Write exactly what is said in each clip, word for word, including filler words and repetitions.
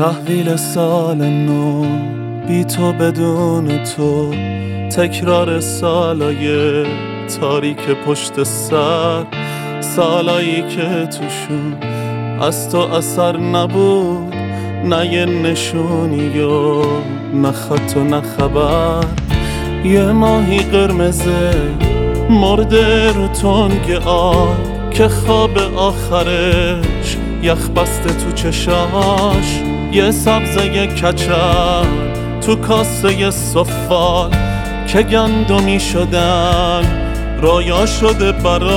تحویل سال نو بی تو بدون تو، تکرار سالای تاریک پشت سر، سالایی که توشون از تو اثر نبود، نه یه نشونی و نه خط و نه خبر. یه ماهی قرمزه مرده رو تنگ آب که خواب آخرش یخ بسته تو چشاش، یه سبزه کچل تو کاسه سفال که گندمی شدن رویا شده براش.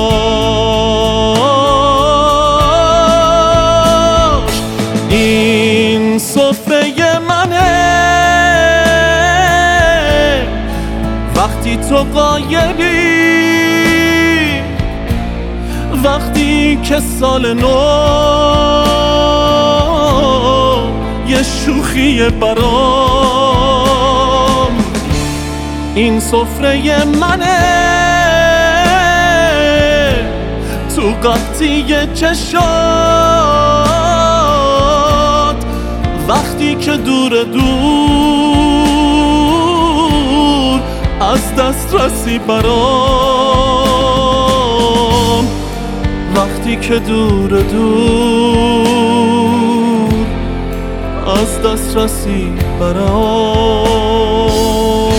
این سفره منه وقتی تو غایبی، وقتی که سال نو یه شوخی برام. این سفره منه تو قطعی چشات، وقتی که دور دور از دست رسی برام، وقتی که دور دور از دست رسی برام.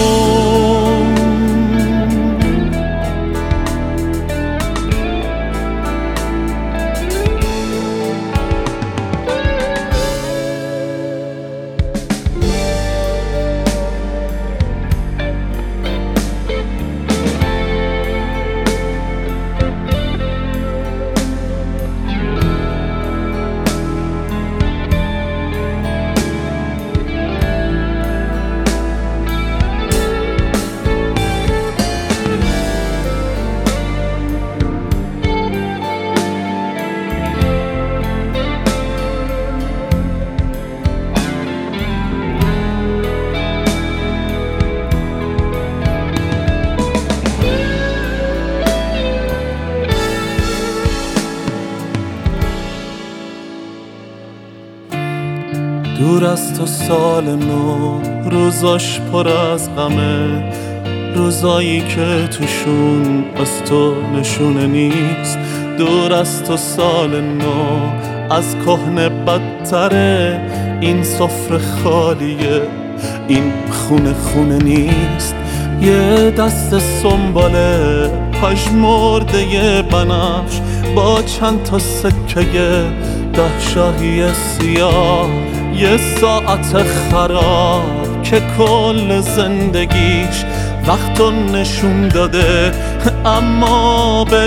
دور از تو سال نو روزاش پر از غمه، روزایی که توشون از تو نشونه نیست. دور از تو سال نو از کهنه بدتره، این سفره خالیه این خونه خونه نیست. یه دست سنباله پژمرده بنفش با چند تا سکه ده شاهی سیاه، یه ساعت خراب که کل زندگیش وقتو نشون داده اما به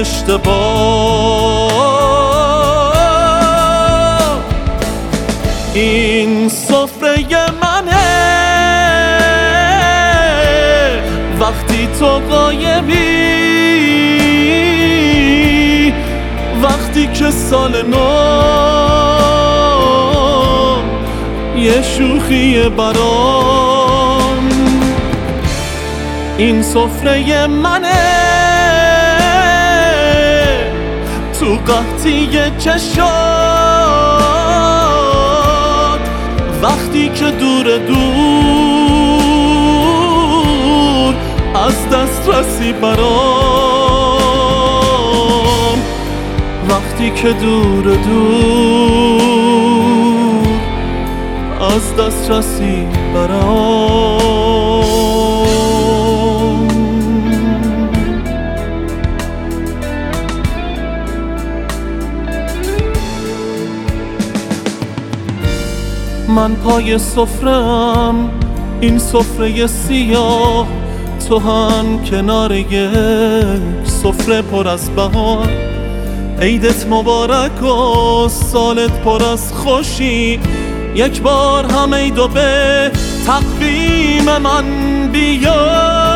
اشتباه. این سفره منه وقتی تو غایبی، وقتی که سال نو یه شوخی برام. این سفره منه تو قحطی چشات، وقتی که دور دور از دست رسی برام، وقتی که دور دور از دست رسی برام. من پای سفره‌ام این سفره سیاه، تو هم کنار یک سفره پر از بهار. عیدت مبارک و سالت پر از خوشی، یک بار هم عید و به تقویم من بیا.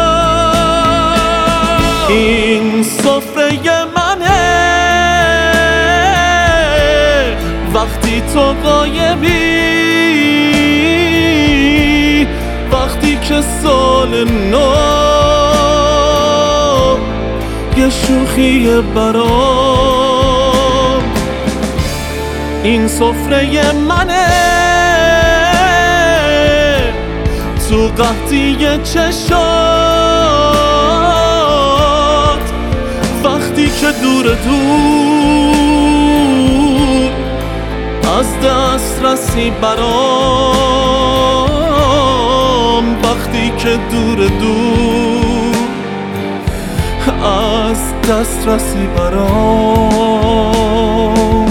این سفره منه وقتی تو غایبی، وقتی که سال نو یه شوخی برام. این سفره منه قحطی چشات وقتی که دور دور از دست رسی برام، وقتی که دور دور از دست رسی برام.